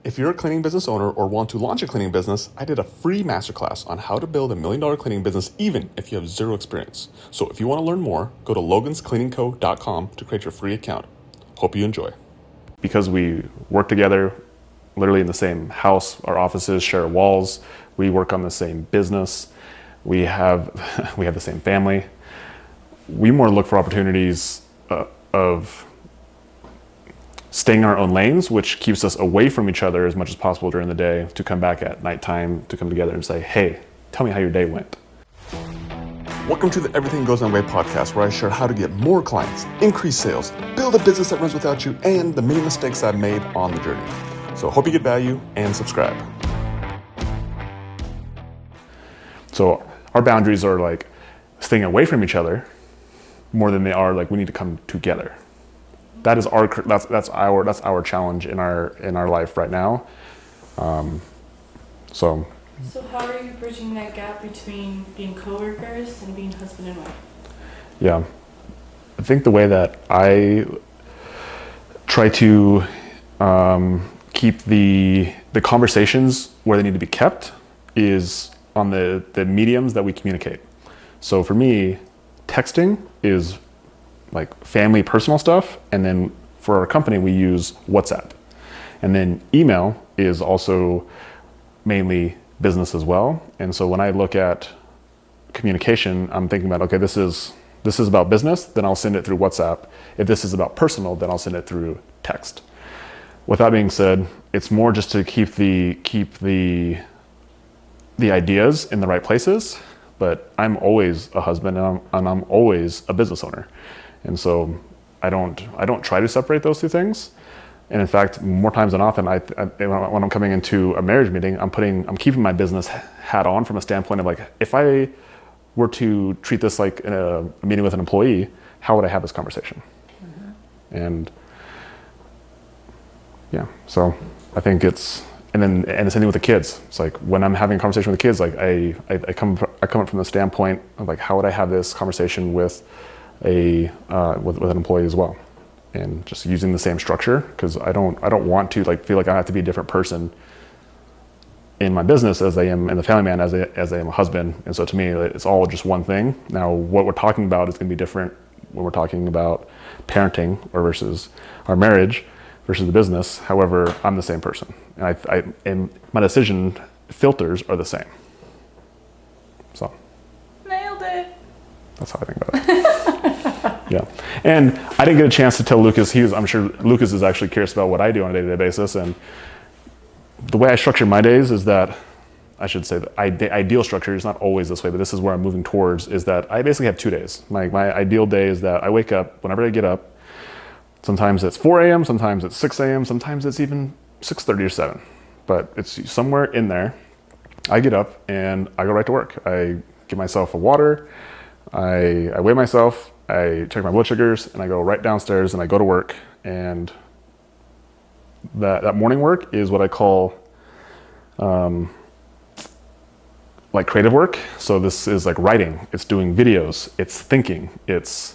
If you're a cleaning business owner or want to launch a cleaning business, I did a free masterclass on how to build $1 million cleaning business even if you have zero experience. So if you want to learn more, go to loganscleaningco.com to create your free account. Hope you enjoy. Because we work together literally in the same house, our offices share walls, we work on the same business, we have the same family. We more look for opportunities of staying in our own lanes, which keeps us away from each other as much as possible during the day, to come back at nighttime, to come together and say, hey, tell me how your day went. Welcome to the Everything Goes My Way podcast, where I share how to get more clients, increase sales, build a business that runs without you, and the many mistakes I've made on the journey. So hope you get value and subscribe. So our boundaries are like staying away from each other more than they are like we need to come together. That's our challenge in our life right now. So how are you bridging that gap between being coworkers and being husband and wife? Yeah, I think the way that I try to keep the conversations where they need to be kept is on the mediums that we communicate. So for me, texting is like family personal stuff, and then for our company we use WhatsApp, and then email is also mainly business as well. And so when I look at communication, I'm thinking about, okay, this is about business, then I'll send it through WhatsApp. If this is about personal, then I'll send it through text. With that being said, it's more just to keep the ideas in the right places, but I'm always a husband and I'm always a business owner. And so I don't try to separate those two things. And in fact, more times than often, when I'm coming into a marriage meeting, I'm keeping my business hat on from a standpoint of like, if I were to treat this like a meeting with an employee, how would I have this conversation? Mm-hmm. And yeah, so I think and the same thing with the kids. It's like when I'm having a conversation with the kids, like I come up from the standpoint of like, how would I have this conversation with an employee as well, and just using the same structure, because I don't want to like feel like I have to be a different person in my business as I am in the family man, as I am a husband. And so to me, it's all just one thing. Now what we're talking about is going to be different when we're talking about parenting or versus our marriage versus the business. However, I'm the same person, and my decision filters are the same. So nailed it. That's how I think about it. Yeah. And I didn't get a chance to tell Lucas. I'm sure Lucas is actually curious about what I do on a day-to-day basis. And the way I structure my days is that, I should say the ideal structure is not always this way, but this is where I'm moving towards, is that I basically have 2 days. My ideal day is that I wake up whenever I get up. Sometimes it's 4 a.m., sometimes it's 6 a.m., sometimes it's even 6:30 or 7. But it's somewhere in there. I get up and I go right to work. I give myself a water. I weigh myself, I check my blood sugars, and I go right downstairs and I go to work. And that morning work is what I call like creative work. So this is like writing, it's doing videos, it's thinking, it's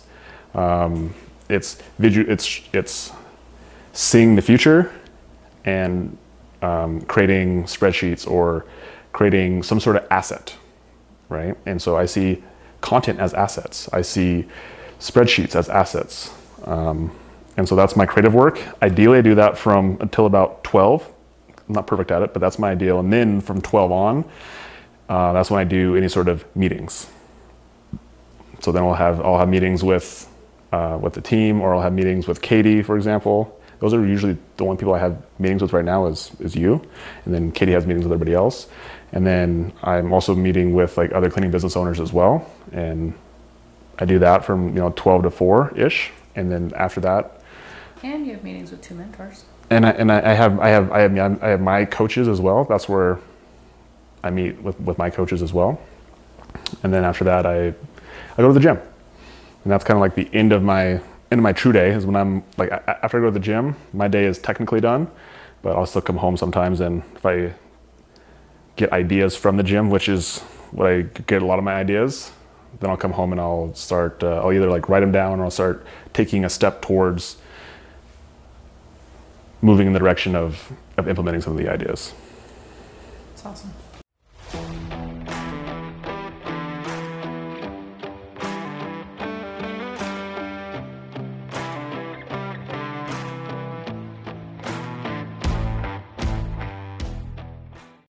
seeing the future and creating spreadsheets or creating some sort of asset, right? And so I see content as assets. I see spreadsheets as assets. And so that's my creative work. Ideally, I do that until about 12. I'm not perfect at it, but that's my ideal. And then from 12 on, that's when I do any sort of meetings. So then I'll have meetings with the team, or I'll have meetings with Katie, for example. Those are usually the only people I have meetings with right now is you. And then Katie has meetings with everybody else. And then I'm also meeting with like other cleaning business owners as well. And I do that from 12 to 4-ish. And then after that. And you have meetings with 2 mentors. And I have my coaches as well. That's where I meet with my coaches as well. And then after that, I go to the gym. And that's kind of like the end of my true day, is when I'm like, after I go to the gym, my day is technically done, but I'll still come home sometimes. And if I get ideas from the gym, which is what I get a lot of my ideas, then I'll come home and I'll start, I'll either like write them down, or I'll start taking a step towards moving in the direction of implementing some of the ideas. That's awesome.